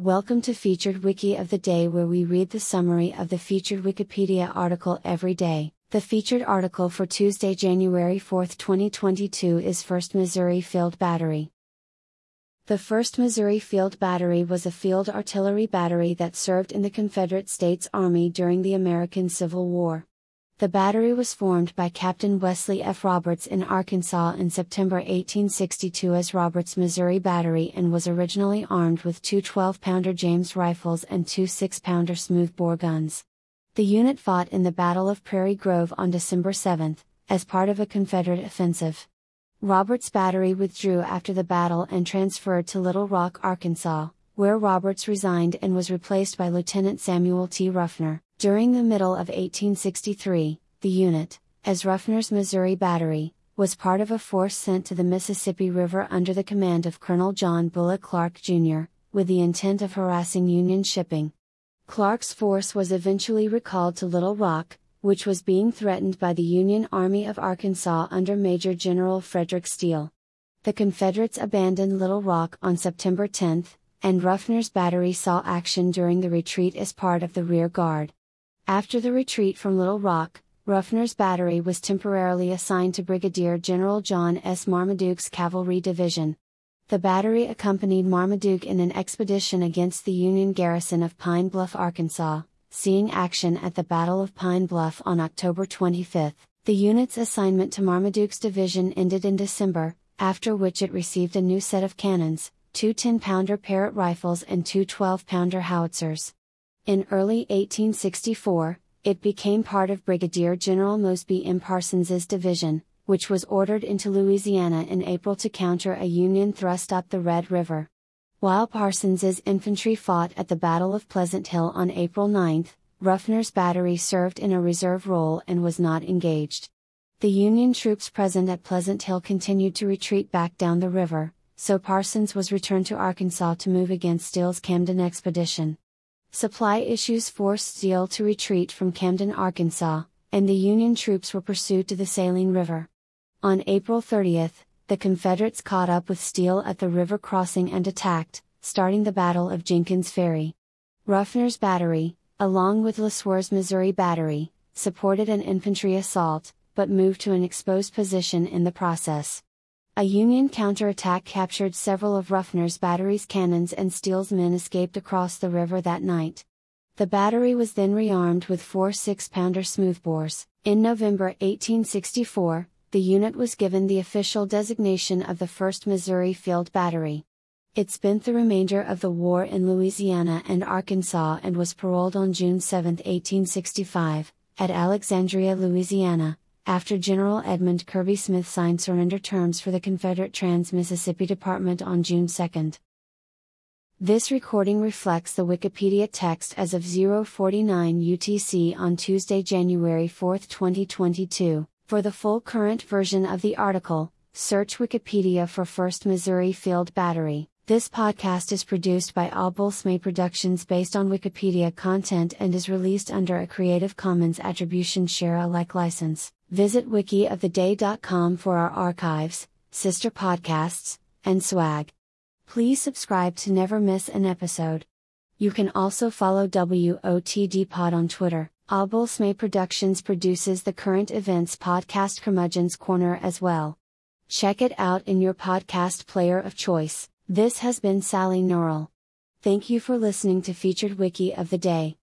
Welcome to Featured Wiki of the Day, where we read the summary of the featured Wikipedia article every day. The featured article for Tuesday, January 4, 2022 is 1st Missouri Field Battery. The 1st Missouri Field Battery was a field artillery battery that served in the Confederate States Army during the American Civil War. The battery was formed by Captain Wesley F. Roberts in Arkansas in September 1862 as Roberts Missouri Battery, and was originally armed with two 12-pounder James rifles and two 6-pounder smoothbore guns. The unit fought in the Battle of Prairie Grove on December 7, as part of a Confederate offensive. Roberts Battery withdrew after the battle and transferred to Little Rock, Arkansas, where Roberts resigned and was replaced by Lieutenant Samuel T. Ruffner. During the middle of 1863, the unit, as Ruffner's Missouri Battery, was part of a force sent to the Mississippi River under the command of Colonel John Bullock Clark, Jr., with the intent of harassing Union shipping. Clark's force was eventually recalled to Little Rock, which was being threatened by the Union Army of Arkansas under Major General Frederick Steele. The Confederates abandoned Little Rock on September 10, and Ruffner's Battery saw action during the retreat as part of the rear guard. After the retreat from Little Rock, Ruffner's Battery was temporarily assigned to Brigadier General John S. Marmaduke's Cavalry Division. The battery accompanied Marmaduke in an expedition against the Union garrison of Pine Bluff, Arkansas, seeing action at the Battle of Pine Bluff on October 25. The unit's assignment to Marmaduke's division ended in December, after which it received a new set of cannons, two 10-pounder Parrott rifles and two 12-pounder howitzers. In early 1864, it became part of Brigadier General Mosby M. Parsons's division, which was ordered into Louisiana in April to counter a Union thrust up the Red River. While Parsons's infantry fought at the Battle of Pleasant Hill on April 9, Ruffner's Battery served in a reserve role and was not engaged. The Union troops present at Pleasant Hill continued to retreat back down the river, so Parsons was returned to Arkansas to move against Steele's Camden expedition. Supply issues forced Steele to retreat from Camden, Arkansas, and the Union troops were pursued to the Saline River. On April 30, the Confederates caught up with Steele at the river crossing and attacked, starting the Battle of Jenkins Ferry. Ruffner's Battery, along with LeSueur's Missouri Battery, supported an infantry assault, but moved to an exposed position in the process. A Union counterattack captured several of Ruffner's Battery's cannons, and Steele's men escaped across the river that night. The battery was then rearmed with four 6-pounder smoothbores. In November 1864, the unit was given the official designation of the 1st Missouri Field Battery. It spent the remainder of the war in Louisiana and Arkansas and was paroled on June 7, 1865, at Alexandria, Louisiana, after General Edmund Kirby Smith signed surrender terms for the Confederate Trans-Mississippi Department on June 2. This recording reflects the Wikipedia text as of 0:49 UTC on Tuesday, January 4, 2022. For the full current version of the article, search Wikipedia for 1st Missouri Field Battery. This podcast is produced by Albulsme Productions based on Wikipedia content and is released under a Creative Commons Attribution Share Alike license. Visit wikioftheday.com for our archives, sister podcasts, and swag. Please subscribe to never miss an episode. You can also follow WOTDpod on Twitter. Albulsme Productions produces the current events podcast Curmudgeon's Corner as well. Check it out in your podcast player of choice. This has been Sally Norrell. Thank you for listening to Featured Wiki of the Day.